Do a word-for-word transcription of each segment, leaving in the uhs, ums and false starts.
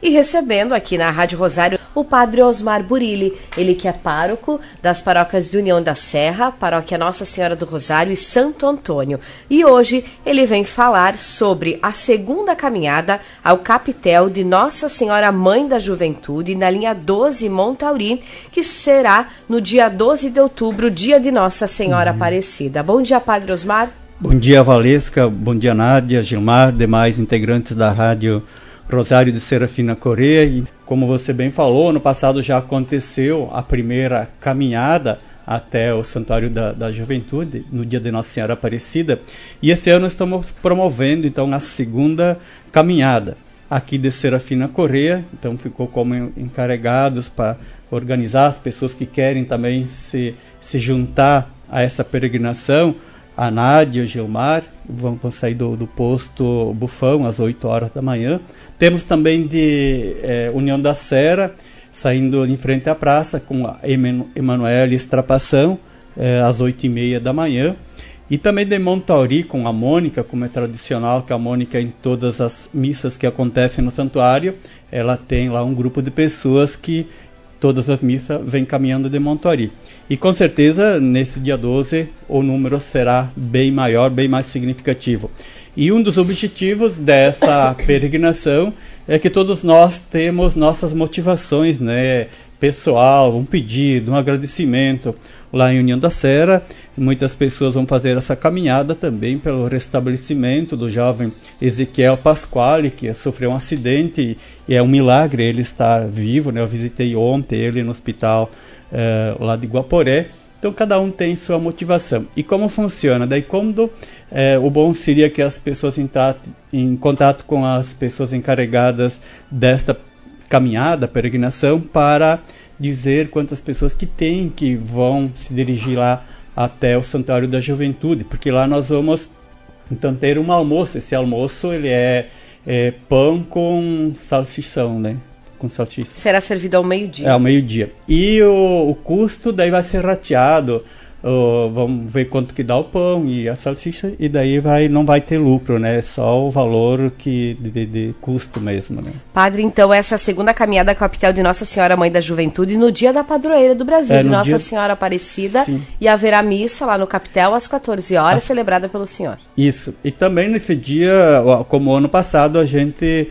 e recebendo aqui na Rádio Rosário o Padre Osmar Burilli, ele que é pároco das paróquias de União da Serra, Paróquia Nossa Senhora do Rosário e Santo Antônio. E hoje ele vem falar sobre a segunda caminhada ao capitel de Nossa Senhora Mãe da Juventude na linha doze Montauri, que será no dia doze de outubro, dia de Nossa Senhora uhum. Aparecida. Bom dia, Padre Osmar. Bom dia, Valesca. Bom dia, Nádia, Gilmar, demais integrantes da Rádio Rosário de Serafina Correia. E como você bem falou, no passado já aconteceu a primeira caminhada até o Santuário da, da Juventude, no dia de Nossa Senhora Aparecida. E esse ano estamos promovendo, então, a segunda caminhada aqui de Serafina Correia. Então, ficou como encarregados para organizar as pessoas que querem também se, se juntar a essa peregrinação. A Nádia e o Gilmar vão, vão sair do, do posto Bufão às oito horas da manhã. Temos também de é, União da Serra, saindo em frente à praça, com a Emanuele Estrapação, é, às oito e meia da manhã. E também de Montauri, com a Mônica, como é tradicional, que a Mônica, em todas as missas que acontecem no santuário, ela tem lá um grupo de pessoas que todas as missas vêm caminhando de Montauri. E com certeza, nesse dia doze, o número será bem maior, bem mais significativo. E um dos objetivos dessa peregrinação é que todos nós temos nossas motivações, né, pessoal, um pedido, um agradecimento. Lá em União da Serra, muitas pessoas vão fazer essa caminhada também pelo restabelecimento do jovem Ezequiel Pasquale, que sofreu um acidente e é um milagre ele estar vivo, né? Eu visitei ontem ele no hospital eh, lá de Guaporé. Então cada um tem sua motivação. E como funciona? Daí quando eh, o bom seria que as pessoas entrassem em contato com as pessoas encarregadas desta caminhada, peregrinação, para dizer quantas pessoas que tem, que vão se dirigir lá até o Santuário da Juventude, porque lá nós vamos então ter um almoço. Esse almoço ele é, é pão com salsichão, né? Com salsicha. Será servido ao meio-dia. É, ao meio-dia. E o, o custo daí vai ser rateado. Uh, vamos ver quanto que dá o pão e a salsicha, e daí vai, não vai ter lucro, né? É só o valor que, de, de custo mesmo, né? Padre, então essa segunda caminhada com a capitel de Nossa Senhora Mãe da Juventude no dia da padroeira do Brasil, é, de Nossa dia... Senhora Aparecida. Sim. E haverá missa lá no capitel às quatorze horas, ah, celebrada pelo senhor. Isso. E também nesse dia, como ano passado, a gente...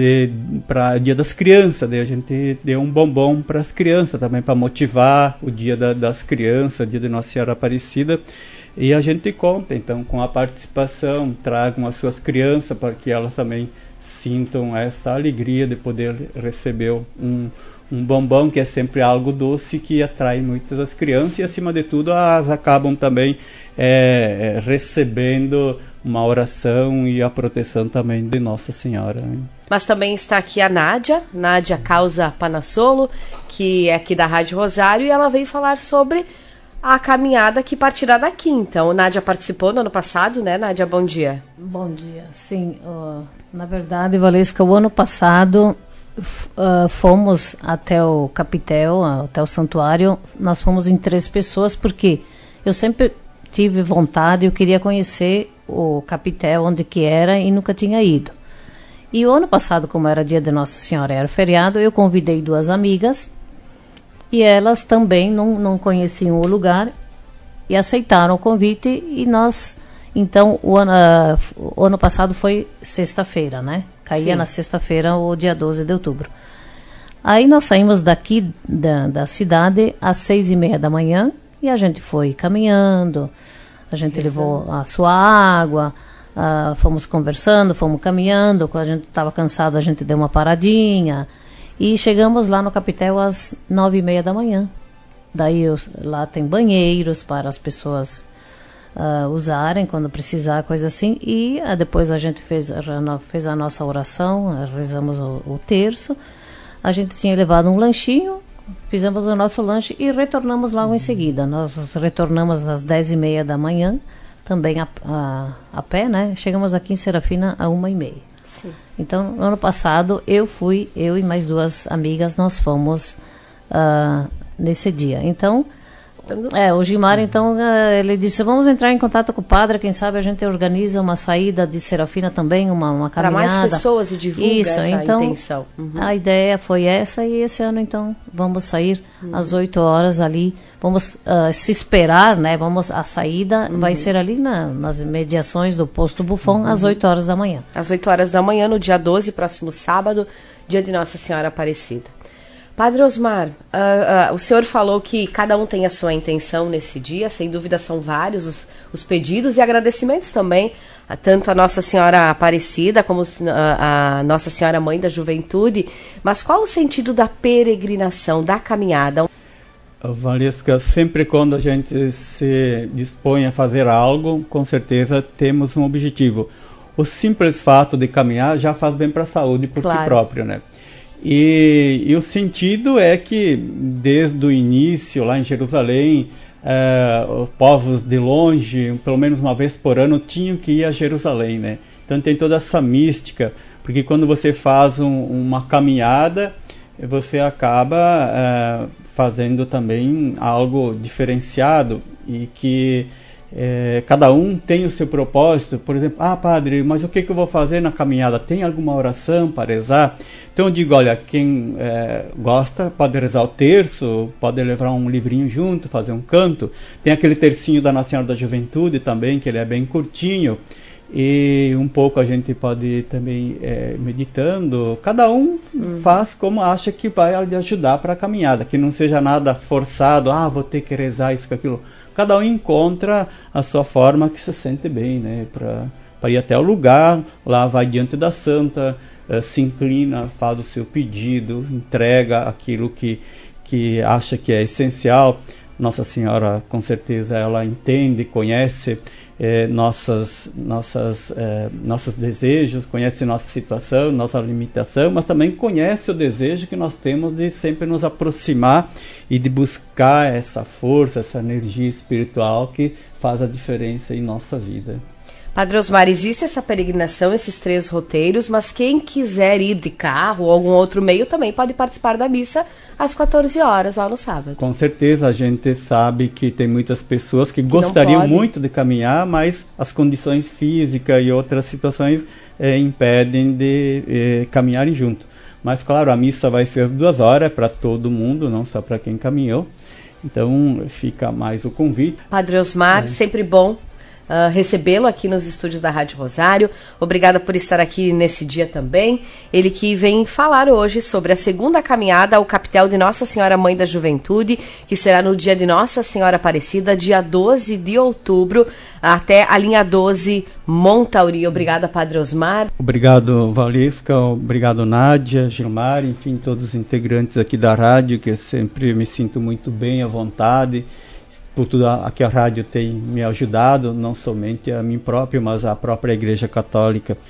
para Dia das Crianças, daí a gente deu um bombom para as crianças também, para motivar o Dia da, das Crianças, Dia de Nossa Senhora Aparecida, e a gente conta então com a participação, tragam as suas crianças para que elas também sintam essa alegria de poder receber um, um bombom, que é sempre algo doce que atrai muitas as crianças. Sim. E acima de tudo elas acabam também é, recebendo uma oração e a proteção também de Nossa Senhora, né? Mas também está aqui a Nádia, Nádia Causa Panassolo, que é aqui da Rádio Rosário, e ela veio falar sobre a caminhada que partirá daqui. Então, Nádia participou no ano passado, né, Nádia? Bom dia. Bom dia, sim. Uh, na verdade, Valesca, o ano passado uh, fomos até o capitel, até o santuário, nós fomos em três pessoas, porque eu sempre tive vontade, eu queria conhecer o capitel, onde que era, e nunca tinha ido. E o ano passado, como era dia de Nossa Senhora, era feriado, eu convidei duas amigas e elas também não, não conheciam o lugar e aceitaram o convite. E nós, então, o ano, uh, o ano passado foi sexta-feira, né? Caía Sim. na sexta-feira, o dia doze de outubro. Aí nós saímos daqui da, da cidade às seis e meia da manhã e a gente foi caminhando, a gente Isso. levou a sua água... Uh, fomos conversando, fomos caminhando. Quando a gente estava cansado, a gente deu uma paradinha e chegamos lá no capitel às nove e meia da manhã. Daí eu, lá tem banheiros para as pessoas uh, usarem quando precisar, coisa assim. E uh, depois a gente fez, fez a nossa oração, uh, rezamos o, o terço. A gente tinha levado um lanchinho, fizemos o nosso lanche e retornamos logo em seguida. Nós retornamos às dez e meia da manhã, também a, a, a pé, né? Chegamos aqui em Serafina a uma e meia. Sim. Então, no ano passado, eu fui, eu e mais duas amigas, nós fomos uh, nesse dia. Então, É, o Gilmar, então, ele disse, vamos entrar em contato com o padre, quem sabe a gente organiza uma saída de Serafina também, uma, uma caminhada. Para mais pessoas e divulga Isso, essa então, intenção. Uhum. A ideia foi essa e esse ano, então, vamos sair uhum. às oito horas ali, vamos uh, se esperar, né, vamos, a saída uhum. vai ser ali na, nas mediações do Posto Buffon, uhum. às oito horas da manhã. Às oito horas da manhã, no dia doze, próximo sábado, dia de Nossa Senhora Aparecida. Padre Osmar, uh, uh, o senhor falou que cada um tem a sua intenção nesse dia, sem dúvida são vários os, os pedidos e agradecimentos também, a, tanto a Nossa Senhora Aparecida como a, a Nossa Senhora Mãe da Juventude, mas qual o sentido da peregrinação, da caminhada? Valesca, sempre quando a gente se dispõe a fazer algo, com certeza temos um objetivo. O simples fato de caminhar já faz bem para a saúde por claro. si próprio, né? E, e o sentido é que, desde o início, lá em Jerusalém, eh, os povos de longe, pelo menos uma vez por ano, tinham que ir a Jerusalém, né? Então tem toda essa mística, porque quando você faz um, uma caminhada, você acaba eh, fazendo também algo diferenciado e que É, cada um tem o seu propósito. Por exemplo, ah padre, mas o que, que eu vou fazer na caminhada? Tem alguma oração para rezar? Então eu digo, olha, quem é, gosta pode rezar o terço, pode levar um livrinho junto, fazer um canto. Tem aquele tercinho da Nossa Senhora da Juventude também, que ele é bem curtinho, e um pouco a gente pode também é, meditando. Cada um uhum. faz como acha que vai ajudar para a caminhada, que não seja nada forçado, ah, vou ter que rezar isso, aquilo. Cada um encontra a sua forma que se sente bem, né? Para ir até o lugar, lá vai diante da santa, uh, se inclina, faz o seu pedido, entrega aquilo que, que acha que é essencial. Nossa Senhora, com certeza, ela entende, conhece eh, nossas, nossas, eh, nossos desejos, conhece nossa situação, nossa limitação, mas também conhece o desejo que nós temos de sempre nos aproximar e de buscar essa força, essa energia espiritual que faz a diferença em nossa vida. Padre Osmar, existe essa peregrinação, esses três roteiros, mas quem quiser ir de carro ou algum outro meio também pode participar da missa às quatorze horas, lá no sábado. Com certeza, a gente sabe que tem muitas pessoas que, que gostariam muito de caminhar, mas as condições físicas e outras situações eh, impedem de eh, caminharem junto. Mas, claro, a missa vai ser às duas horas para todo mundo, não só para quem caminhou. Então, fica mais o convite. Padre Osmar, é. sempre bom Uh, recebê-lo aqui nos estúdios da Rádio Rosário. Obrigada por estar aqui nesse dia também. Ele que vem falar hoje sobre a segunda caminhada ao capitel de Nossa Senhora Mãe da Juventude, que será no dia de Nossa Senhora Aparecida, dia doze de outubro, até a linha doze Montauri. Obrigada, Padre Osmar. Obrigado, Valesca. Obrigado, Nádia, Gilmar, enfim, todos os integrantes aqui da rádio, que eu sempre me sinto muito bem à vontade. Por tudo a que a rádio tem me ajudado, não somente a mim próprio, mas a própria Igreja Católica.